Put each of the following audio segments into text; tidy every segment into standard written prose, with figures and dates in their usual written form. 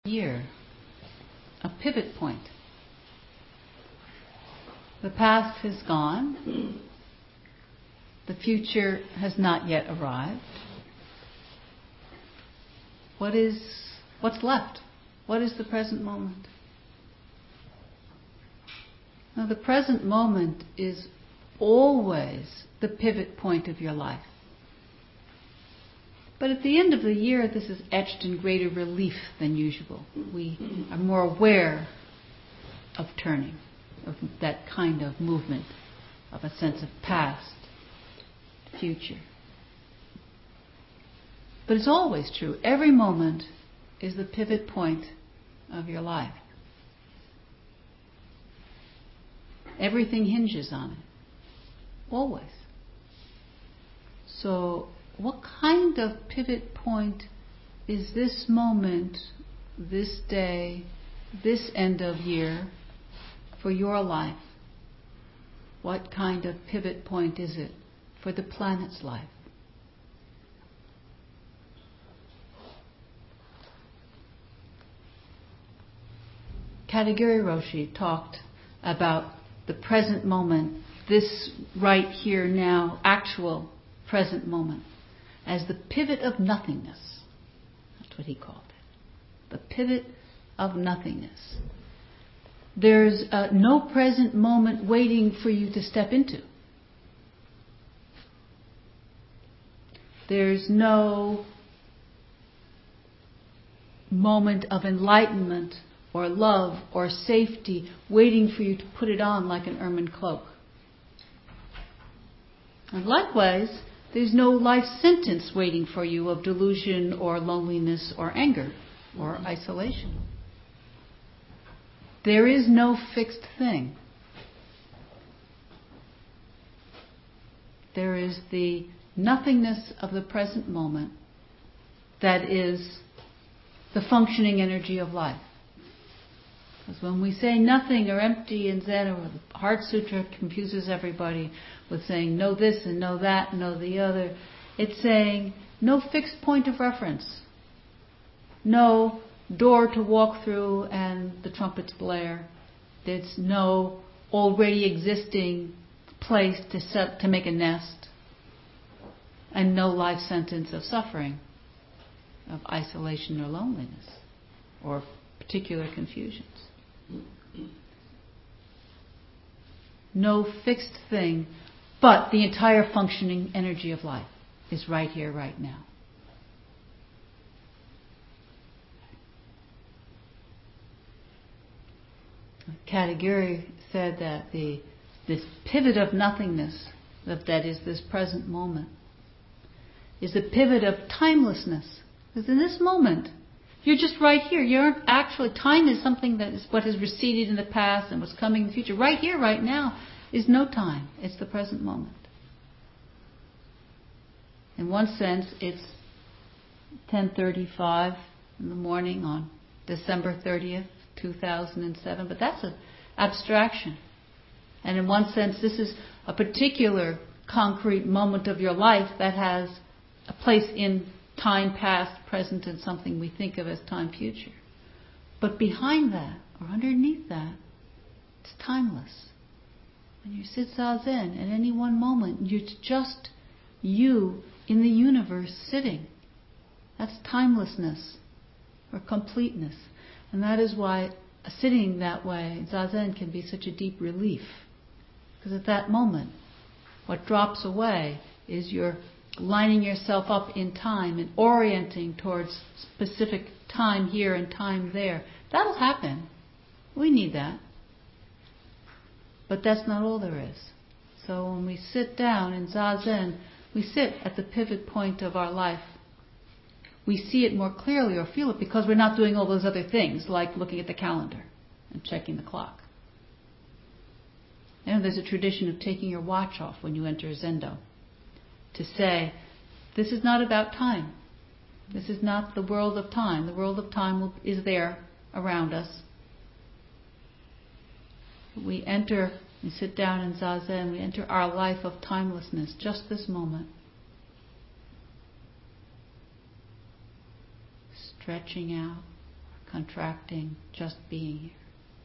year, a pivot point. The past has gone. The future has not yet arrived. What's left? What is the present moment? Now, the present moment is always the pivot point of your life. But at the end of the year, this is etched in greater relief than usual. We are more aware of turning, of that kind of movement, of a sense of past, future. But it's always true. Every moment is the pivot point of your life. Everything hinges on it. Always. So, what kind of pivot point is this moment, this day, this end of year for your life? What kind of pivot point is it for the planet's life? Katagiri Roshi talked about the present moment, this right here now, actual present moment, as the pivot of nothingness. That's what he called it. The pivot of nothingness. There's no present moment waiting for you to step into. There's no moment of enlightenment or love or safety waiting for you to put it on like an ermine cloak. And likewise, there's no life sentence waiting for you of delusion or loneliness or anger or isolation. There is no fixed thing. There is the nothingness of the present moment that is the functioning energy of life. Because when we say nothing or empty in Zen, or the Heart Sutra confuses everybody with saying know this and know that and know the other, it's saying no fixed point of reference, no door to walk through and the trumpets blare. There's no already existing place to make a nest, and no life sentence of suffering, of isolation or loneliness, or particular confusions. No fixed thing, but the entire functioning energy of life is right here, right now. Katagiri said that this pivot of nothingness, that is this present moment, is the pivot of timelessness. Because in this moment, you're just right here. You aren't actually, time is something that is what has receded in the past and what's coming in the future. Right here, right now, is no time. It's the present moment. In one sense, it's 10:35 in the morning on December 30th, 2007, but that's an abstraction. And in one sense, this is a particular concrete moment of your life that has a place in time past, present, and something we think of as time future. But behind that, or underneath that, it's timeless. When you sit Zazen, at any one moment, it's just you in the universe sitting. That's timelessness, or completeness. And that is why sitting that way, Zazen, can be such a deep relief. Because at that moment, what drops away is your lining yourself up in time and orienting towards specific time here and time there. That'll happen. We need that. But that's not all there is. So when we sit down in Zazen, we sit at the pivot point of our life. We see it more clearly or feel it because we're not doing all those other things like looking at the calendar and checking the clock. You know, there's a tradition of taking your watch off when you enter Zendo, to say, this is not about time. This is not the world of time. The world of time is there around us. We sit down in Zazen, we enter our life of timelessness, just this moment. Stretching out, contracting, just being here.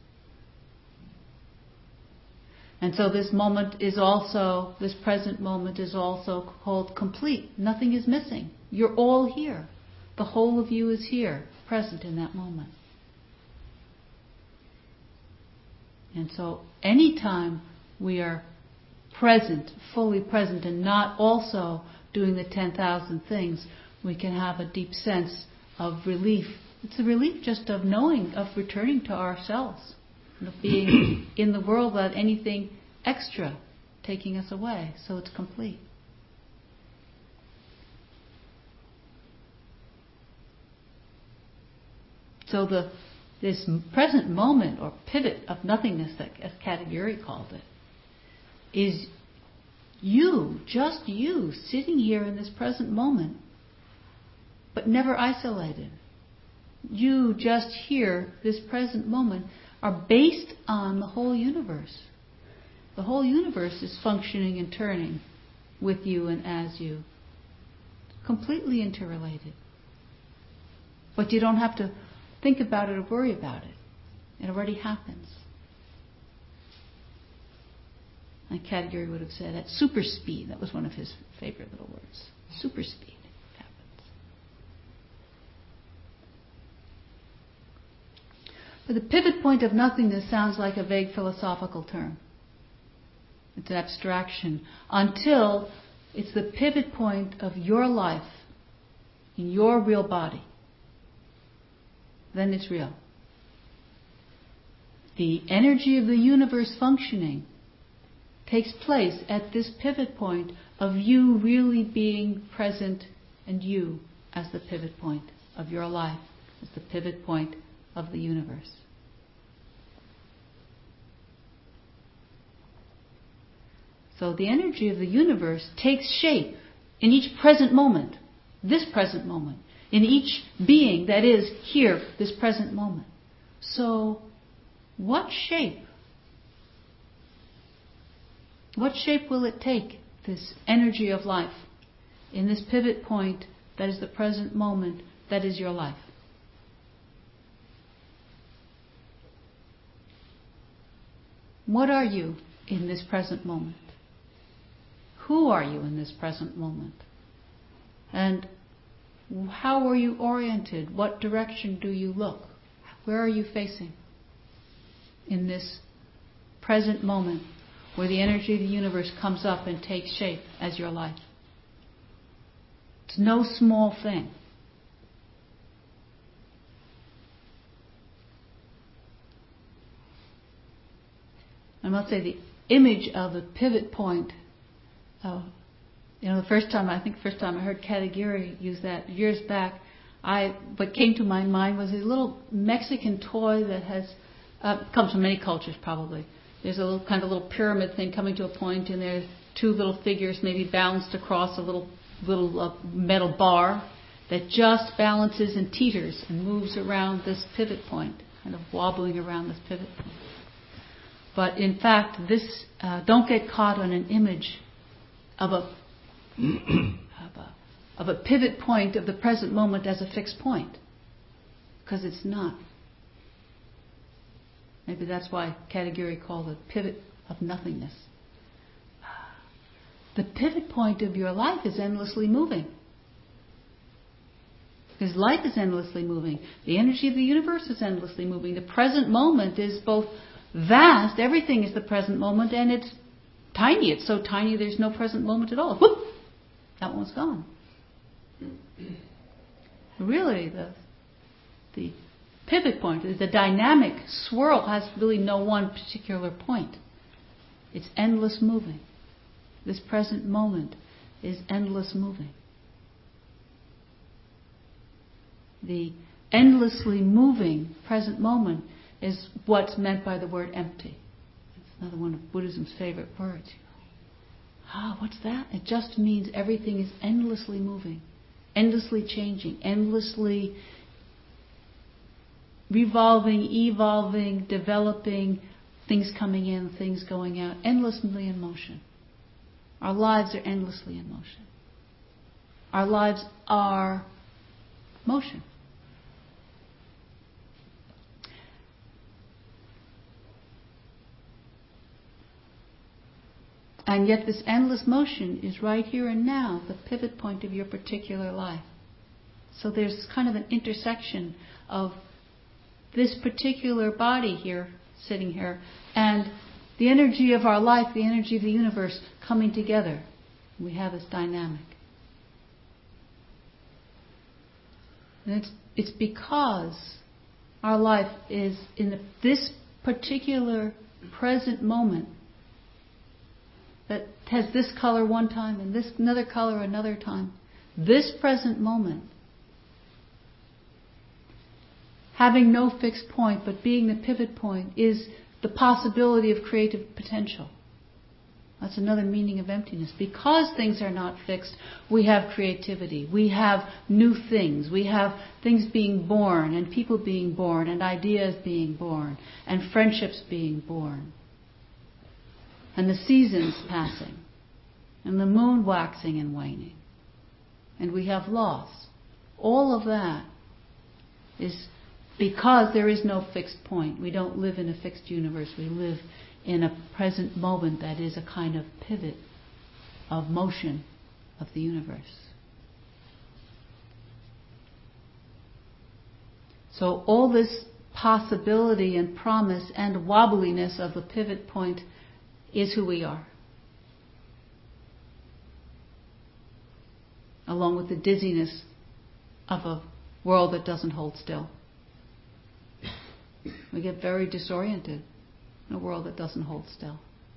And so this present moment is also called complete. Nothing is missing. You're all here. The whole of you is here, present in that moment. And so anytime we are present, fully present, and not also doing the 10,000 things, we can have a deep sense of relief. It's a relief just of knowing, of returning to ourselves, of being in the world without anything extra taking us away. So it's complete. So this present moment or pivot of nothingness, as Katagiri called it, is you, just you, sitting here in this present moment, but never isolated. You, just here, this present moment, are based on the whole universe. The whole universe is functioning and turning with you and as you. Completely interrelated. But you don't have to think about it or worry about it. It already happens. And Katagiri would have said at super speed. That was one of his favorite little words. Super speed. It happens. But the pivot point of nothingness sounds like a vague philosophical term. It's an abstraction until it's the pivot point of your life in your real body. Then it's real. The energy of the universe functioning takes place at this pivot point of you really being present and you as the pivot point of your life, as the pivot point of the universe. So the energy of the universe takes shape in each present moment, this present moment, in each being that is here, this present moment. So, what shape? What shape will it take, this energy of life, in this pivot point that is the present moment, that is your life? What are you in this present moment? Who are you in this present moment? And how are you oriented? What direction do you look? Where are you facing in this present moment where the energy of the universe comes up and takes shape as your life? It's no small thing. I must say the image of the pivot point, the first time I heard Katagiri use that years back, what came to my mind was a little Mexican toy that comes from many cultures probably. There's a little pyramid thing coming to a point, and there's two little figures maybe balanced across a little metal bar that just balances and teeters and moves around this pivot point, kind of wobbling around this pivot point. But in fact, don't get caught on an image of a pivot point of the present moment as a fixed point, because it's not. Maybe that's why Katagiri called it pivot of nothingness. The pivot point of your life is endlessly moving. Because life is endlessly moving. The energy of the universe is endlessly moving. The present moment is both vast, everything is the present moment, and it's tiny. It's so tiny there's no present moment at all. Whoop! That one's gone. Really, the pivot point, the dynamic swirl has really no one particular point. It's endless moving. This present moment is endless moving. The endlessly moving present moment is what's meant by the word empty. It's another one of Buddhism's favorite words. What's that? It just means everything is endlessly moving, endlessly changing, endlessly revolving, evolving, developing, things coming in, things going out, endlessly in motion. Our lives are endlessly in motion. Our lives are motion. And yet this endless motion is right here and now, the pivot point of your particular life. So there's kind of an intersection of this particular body here, sitting here, and the energy of our life, the energy of the universe coming together. We have this dynamic. And it's because our life is in this particular present moment that has this color one time and this another color another time. This present moment, having no fixed point but being the pivot point, is the possibility of creative potential. That's another meaning of emptiness. Because things are not fixed, we have creativity. We have new things. We have things being born, and people being born, and ideas being born, and friendships being born. And the seasons passing, and the moon waxing and waning. And we have loss. All of that is because there is no fixed point. We don't live in a fixed universe. We live in a present moment that is a kind of pivot of motion of the universe. So all this possibility and promise and wobbliness of the pivot point is who we are. Along with the dizziness of a world that doesn't hold still. We get very disoriented in a world that doesn't hold still.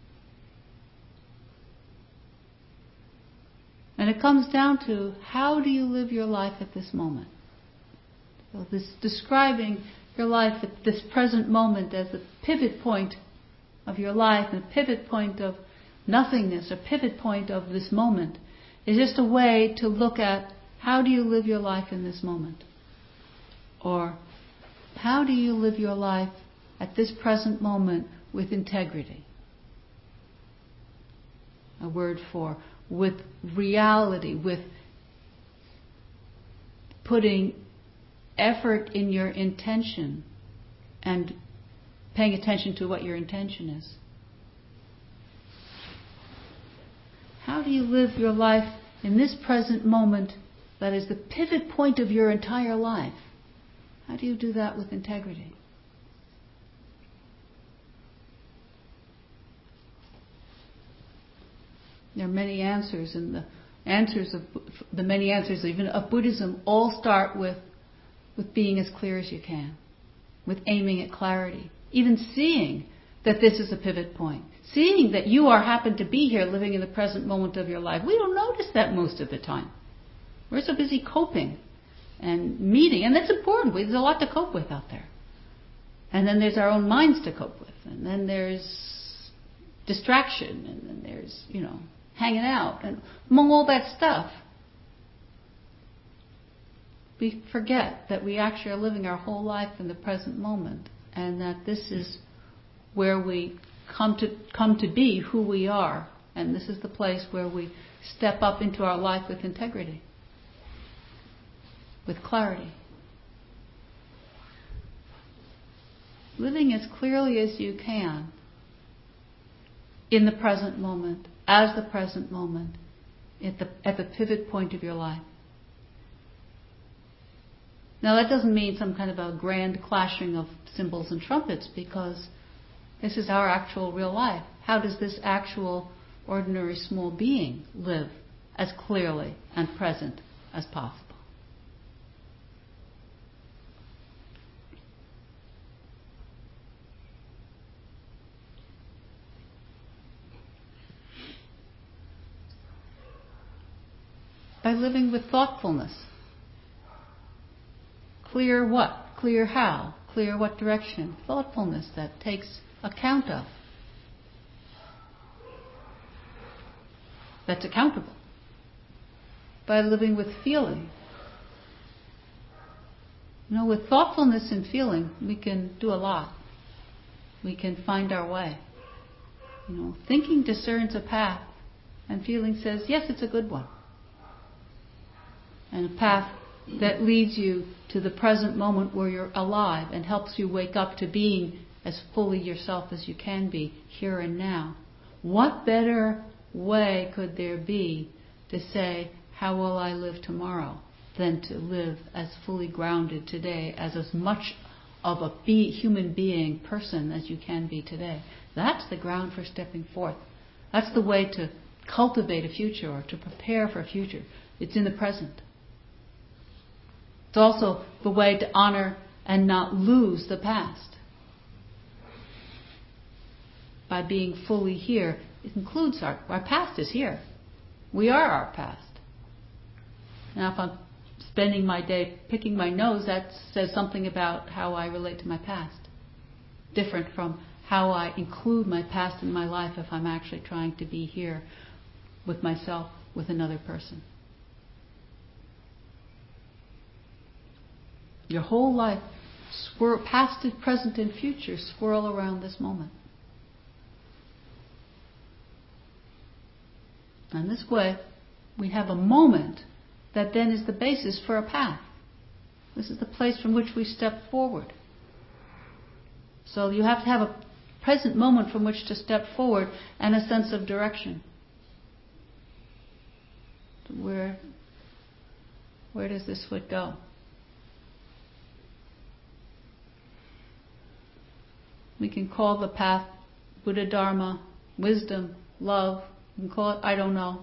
And it comes down to, how do you live your life at this moment? So this describing your life at this present moment as a pivot point of your life, a pivot point of nothingness, a pivot point of this moment, is just a way to look at, how do you live your life in this moment? Or how do you live your life at this present moment with integrity? A word for with reality, with putting effort in your intention and paying attention to what your intention is. How do you live your life in this present moment that is the pivot point of your entire life? How do you do that with integrity? There are many answers, and the many answers even of Buddhism all start with being as clear as you can, with aiming at clarity, even seeing that this is a pivot point, seeing that you happen to be here living in the present moment of your life. We don't notice that most of the time. We're so busy coping and meeting, and that's important. There's a lot to cope with out there. And then there's our own minds to cope with, and then there's distraction, and then there's, hanging out, and among all that stuff, we forget that we actually are living our whole life in the present moment, and that this is where we come to be who we are, and this is the place where we step up into our life with integrity, with clarity. Living as clearly as you can in the present moment, as the present moment, at the pivot point of your life. Now that doesn't mean some kind of a grand clashing of cymbals and trumpets, because this is our actual real life. How does this actual ordinary small being live as clearly and present as possible? By living with thoughtfulness. Clear what? Clear how? Clear what direction? Thoughtfulness that takes account of. That's accountable. By living with feeling. With thoughtfulness and feeling, we can do a lot. We can find our way. Thinking discerns a path, and feeling says, yes, it's a good one. And a path that leads you to the present moment where you're alive and helps you wake up to being as fully yourself as you can be here and now. What better way could there be to say, how will I live tomorrow, than to live as fully grounded today, as much of a human being, person as you can be today. That's the ground for stepping forth. That's the way to cultivate a future or to prepare for a future. It's in the present. It's also the way to honor and not lose the past. By being fully here, it includes our past is here. We are our past. Now if I'm spending my day picking my nose, that says something about how I relate to my past. Different from how I include my past in my life if I'm actually trying to be here with myself, with another person. Your whole life, past, present, and future swirl around this moment. And this way, we have a moment that then is the basis for a path. This is the place from which we step forward. So you have to have a present moment from which to step forward and a sense of direction. Where does this foot go? We can call the path Buddha, Dharma, wisdom, love. We can call it I don't know.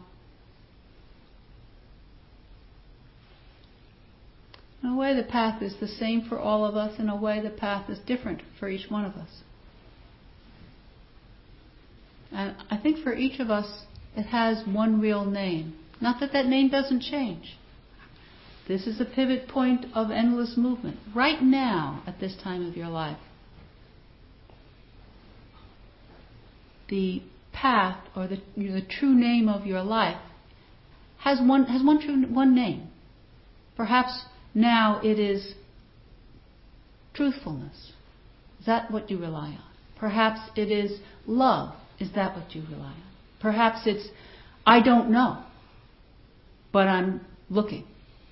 In a way, the path is the same for all of us. In a way, the path is different for each one of us. And I think for each of us, it has one real name. Not that that name doesn't change. This is a pivot point of endless movement. Right now, at this time of your life, the path or the true name of your life has one name. Perhaps now it is truthfulness. Is that what you rely on? Perhaps it is love. Is that what you rely on? Perhaps it's I don't know, but I'm looking.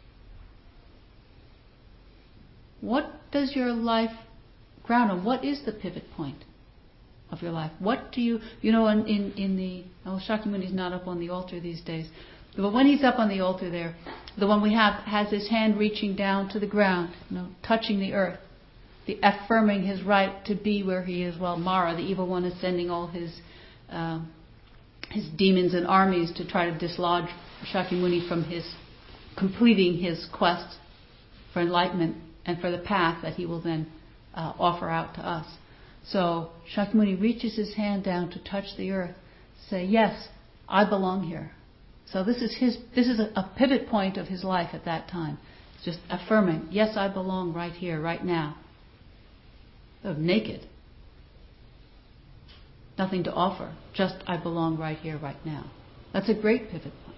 What does your life ground on? What is the pivot point of your life? What do you in the Shakyamuni's not up on the altar these days, but when he's up on the altar there, the one we have has his hand reaching down to the ground, touching the earth, the affirming his right to be where he is while Mara, the evil one, is sending all his demons and armies to try to dislodge Shakyamuni from completing his quest for enlightenment and for the path that he will then offer out to us. So Shakyamuni reaches his hand down to touch the earth, say, yes, I belong here. So this is a pivot point of his life at that time. It's just affirming, yes, I belong right here, right now. Naked. Nothing to offer. Just I belong right here, right now. That's a great pivot point.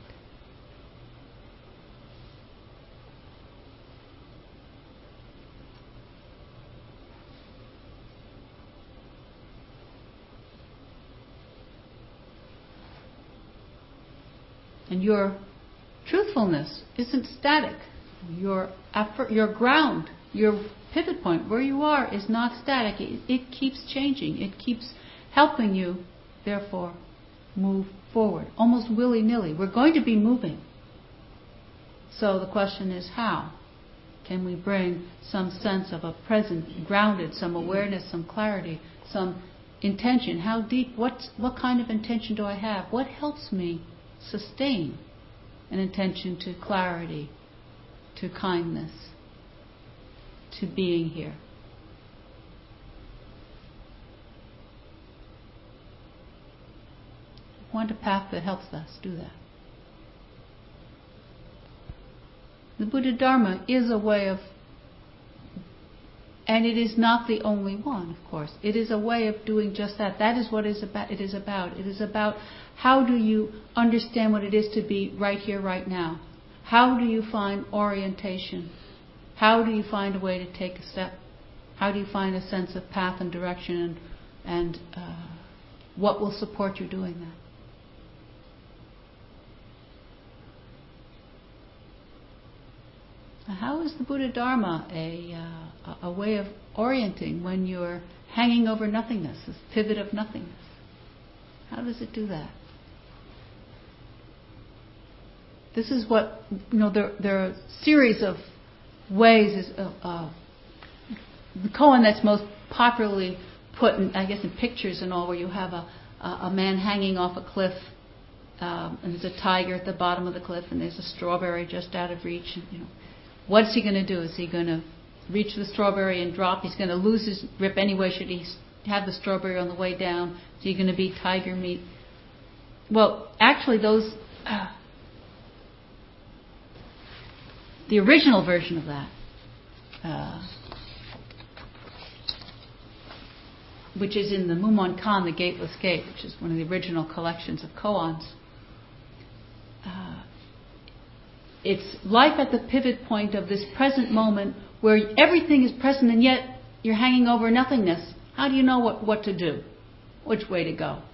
And your truthfulness isn't static. Your ground, your pivot point, where you are, is not static. It keeps changing. It keeps helping you, therefore, move forward, almost willy-nilly. We're going to be moving. So the question is how? Can we bring some sense of a present, grounded, some awareness, some clarity, some intention? How deep? What kind of intention do I have? What helps me sustain an intention to clarity, to kindness, to being here? We want a path that helps us do that. The Buddha Dharma is a way of, and it is not the only one, of course. It is a way of doing just that. That is what it is about. It is about how do you understand what it is to be right here, right now? How do you find orientation? How do you find a way to take a step? How do you find a sense of path and direction and what will support you doing that? How is the Buddha Dharma a way of orienting when you're hanging over nothingness, this pivot of nothingness? How does it do that? This is what, there are a series of ways. The koan that's most popularly put in, I guess, in pictures and all, where you have a man hanging off a cliff, and there's a tiger at the bottom of the cliff, and there's a strawberry just out of reach. And, what's he going to do? Is he going to reach the strawberry and drop? He's going to lose his grip anyway. Should he have the strawberry on the way down? Is he going to be tiger meat? Well, actually, those the original version of that, which is in the Mumon Kan, the Gateless Gate, which is one of the original collections of koans. It's life at the pivot point of this present moment where everything is present and yet you're hanging over nothingness. How do you know what to do? Which way to go?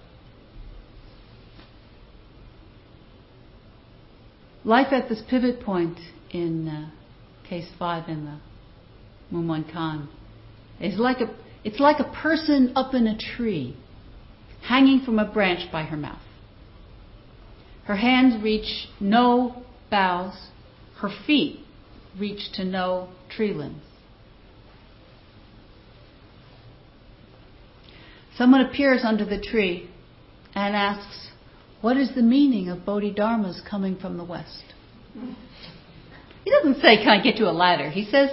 Life at this pivot point in case 5 in the Mumon Kan is it's like a person up in a tree, hanging from a branch by her mouth. Her hands reach no boughs, her feet reach to no tree limbs. Someone appears under the tree and asks, what is the meaning of Bodhidharma's coming from the west? He doesn't say, can I get you a ladder? He says,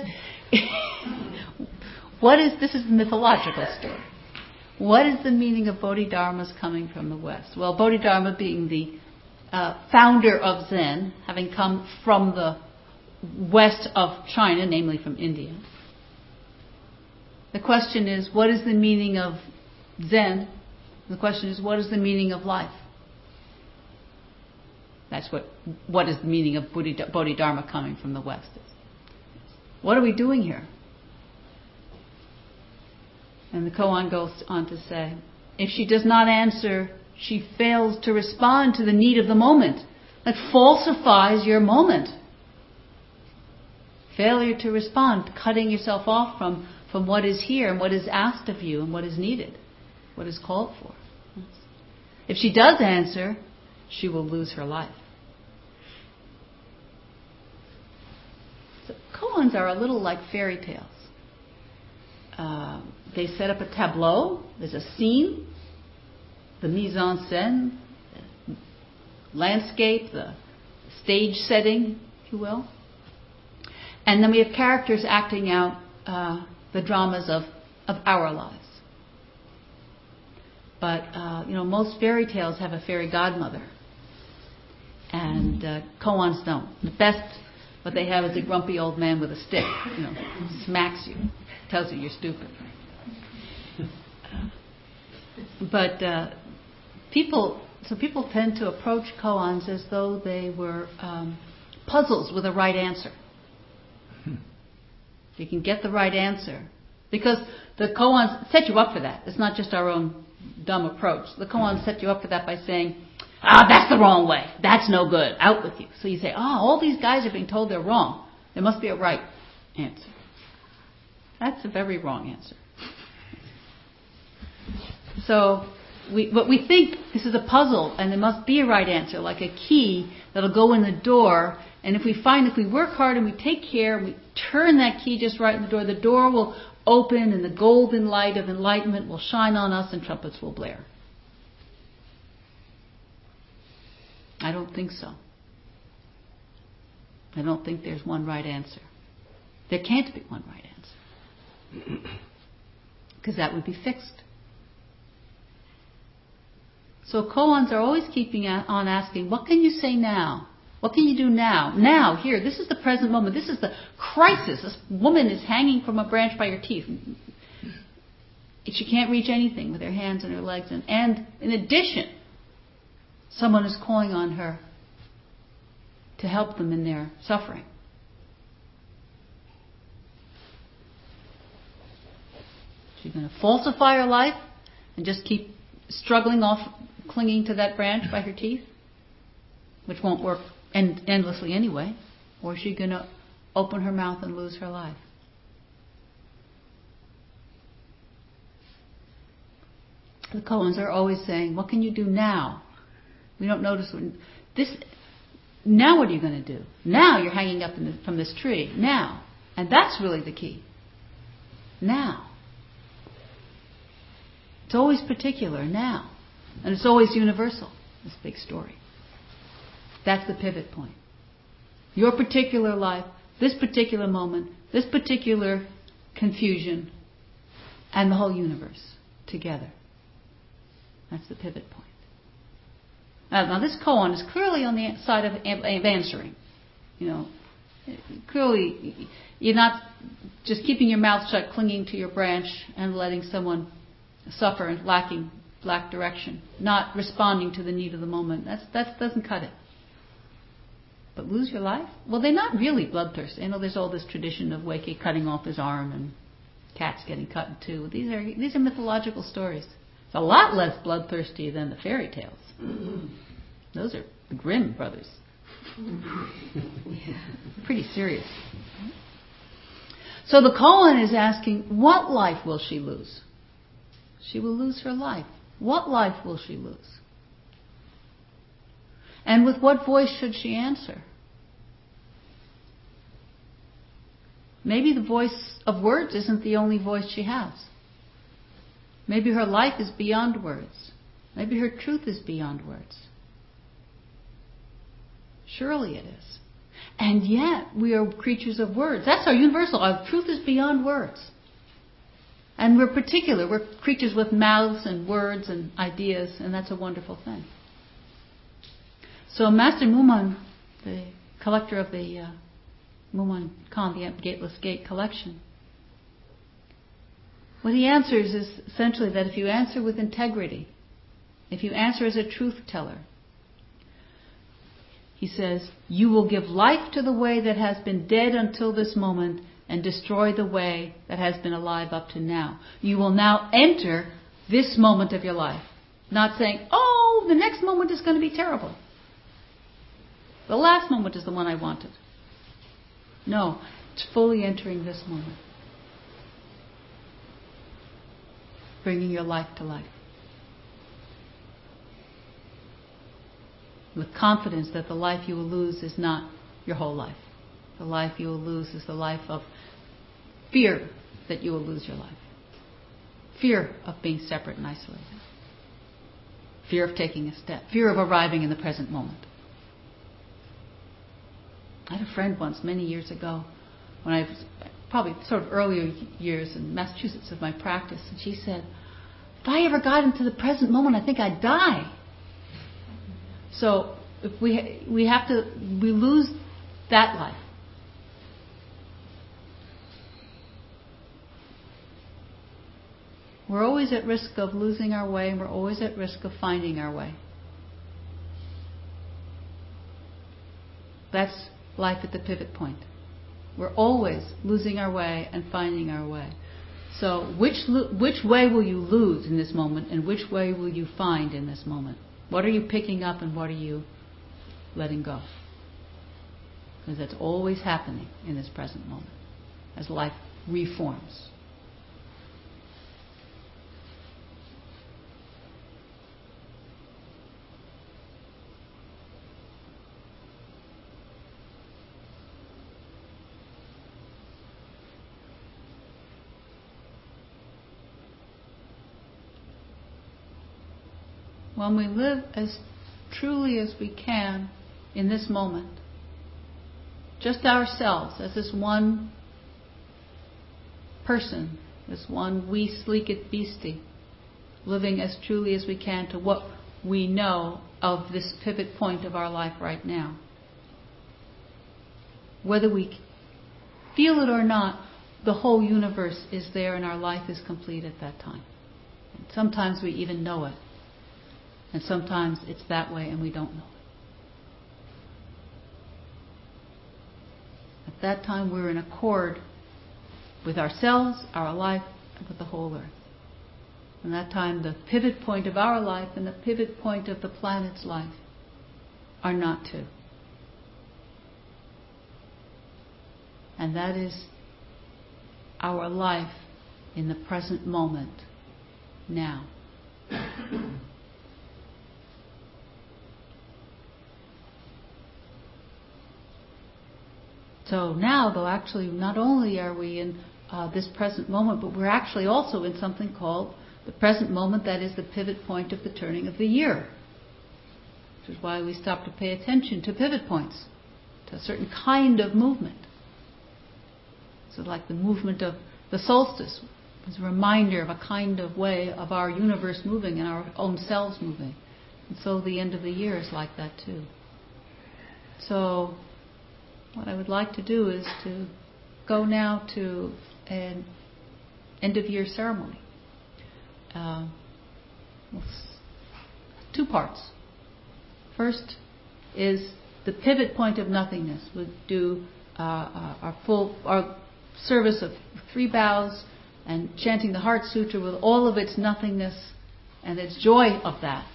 this is a mythological story. What is the meaning of Bodhidharma's coming from the west? Well, Bodhidharma being the founder of Zen, having come from the west of China, namely from India. The question is, what is the meaning of Zen? The question is, what is the meaning of life? That's what is the meaning of Bodhidharma coming from the west. What are we doing here? And the koan goes on to say, if she does not answer, she fails to respond to the need of the moment. That falsifies your moment. Failure to respond, cutting yourself off from what is here and what is asked of you and what is needed, what is called for. If she does answer, she will lose her life. So koans are a little like fairy tales. They set up a tableau. There's a scene, the mise en scène, the landscape, the stage setting, if you will. And then we have characters acting out the dramas of our lives. But, most fairy tales have a fairy godmother. And koans don't. The best, what they have is a grumpy old man with a stick, smacks you, tells you you're stupid. But people tend to approach koans as though they were puzzles with a right answer. You can get the right answer. Because the koans set you up for that. It's not just our own dumb approach. The koans set you up for that by saying, that's the wrong way. That's no good. Out with you. So you say, all these guys are being told they're wrong. There must be a right answer. That's a very wrong answer. So we think this is a puzzle and there must be a right answer, like a key that'll go in the door. And if we work hard and we take care and we turn that key just right in the door will open and the golden light of enlightenment will shine on us and trumpets will blare. I don't think so. I don't think there's one right answer. There can't be one right answer. Because that would be fixed. So koans are always keeping on asking, what can you say now? What can you do now? Now, here, this is the present moment. This is the crisis. This woman is hanging from a branch by her teeth. She can't reach anything with her hands and her legs. And in addition, someone is calling on her to help them in their suffering. She's going to falsify her life and just keep struggling off, clinging to that branch by her teeth, which won't work endlessly anyway, or is she going to open her mouth and lose her life? The koans are always saying, what can you do now? We don't notice when now what are you going to do? Now you're hanging up from this tree. Now. And that's really the key. Now. It's always particular, now. And it's always universal, this big story. That's the pivot point. Your particular life, this particular moment, this particular confusion, and the whole universe together. That's the pivot point. Now this koan is clearly on the side of answering. Clearly you're not just keeping your mouth shut, clinging to your branch and letting someone suffer and lack direction, not responding to the need of the moment. That doesn't cut it. But lose your life? Well, they're not really bloodthirsty. There's all this tradition of Wake cutting off his arm and cats getting cut in two. These are mythological stories. It's a lot less bloodthirsty than the fairy tales. Those are the Grimm brothers. Pretty serious. So the koan is asking, what life will she lose? She will lose her life. What life will she lose? And with what voice should she answer? Maybe the voice of words isn't the only voice she has. Maybe her life is beyond words. Maybe her truth is beyond words. Surely it is. And yet we are creatures of words. That's our universal. Our truth is beyond words. And we're particular. We're creatures with mouths and words and ideas, and that's a wonderful thing. So Master Muman, the collector of the Muman Khan, the Gateless Gate collection, what he answers is essentially that if you answer with integrity, if you answer as a truth teller, he says, you will give life to the way that has been dead until this moment and destroy the way that has been alive up to now. You will now enter this moment of your life. Not saying, oh, the next moment is going to be terrible. The last moment is the one I wanted. No, it's fully entering this moment. Bringing your life to life. With confidence that the life you will lose is not your whole life. The life you will lose is the life of fear that you will lose your life. Fear of being separate and isolated. Fear of taking a step. Fear of arriving in the present moment. I had a friend once, many years ago, when I was probably sort of earlier years in Massachusetts of my practice, and she said, if I ever got into the present moment, I think I'd die. So if we lose that life. We're always at risk of losing our way, and we're always at risk of finding our way. That's life at the pivot point. We're always losing our way and finding our way. So which way will you lose in this moment, and which way will you find in this moment? What are you picking up and what are you letting go? Because that's always happening in this present moment as life reforms. When we live as truly as we can in this moment, just ourselves as this one person, this one wee sleeked beastie, living as truly as we can to what we know of this pivot point of our life right now. Whether we feel it or not, the whole universe is there and our life is complete at that time. And sometimes we even know it. And sometimes it's that way and we don't know it. At that time we're in accord with ourselves, our life, and with the whole earth. And that time the pivot point of our life and the pivot point of the planet's life are not two. And that is our life in the present moment, now. So now, though, actually, not only are we in this present moment, but we're actually also in something called the present moment, that is the pivot point of the turning of the year. Which is why we stop to pay attention to pivot points, to a certain kind of movement. So like the movement of the solstice is a reminder of a kind of way of our universe moving and our own selves moving. And so the end of the year is like that too. So what I would like to do is to go now to an end of year ceremony. Two parts. First is the pivot point of nothingness. We'll do our service of 3 bows and chanting the Heart Sutra with all of its nothingness and its joy of that.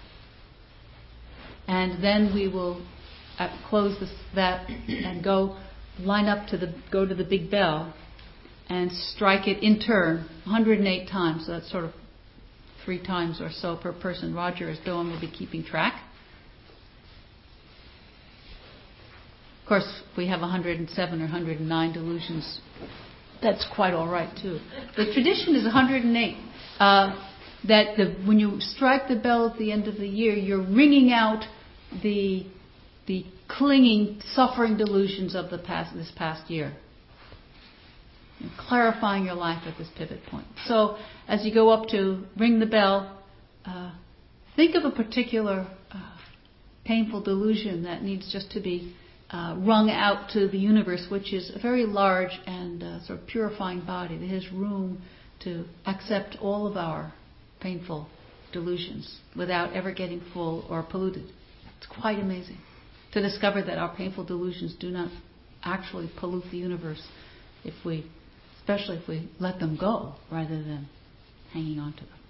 And then we will close that and go line up to the big bell and strike it in turn 108 times. So that's sort of 3 times or so per person. Roger, as Doan, will be keeping track. Of course, if we have 107 or 109 delusions, that's quite all right too. The tradition is 108. When you strike the bell at the end of the year, you're ringing out the clinging, suffering delusions of this past year. And clarifying your life at this pivot point. So, as you go up to ring the bell, think of a particular painful delusion that needs just to be wrung out to the universe, which is a very large and sort of purifying body that has room to accept all of our painful delusions without ever getting full or polluted. It's quite amazing to discover that our painful delusions do not actually pollute the universe, especially if we let them go rather than hanging on to them.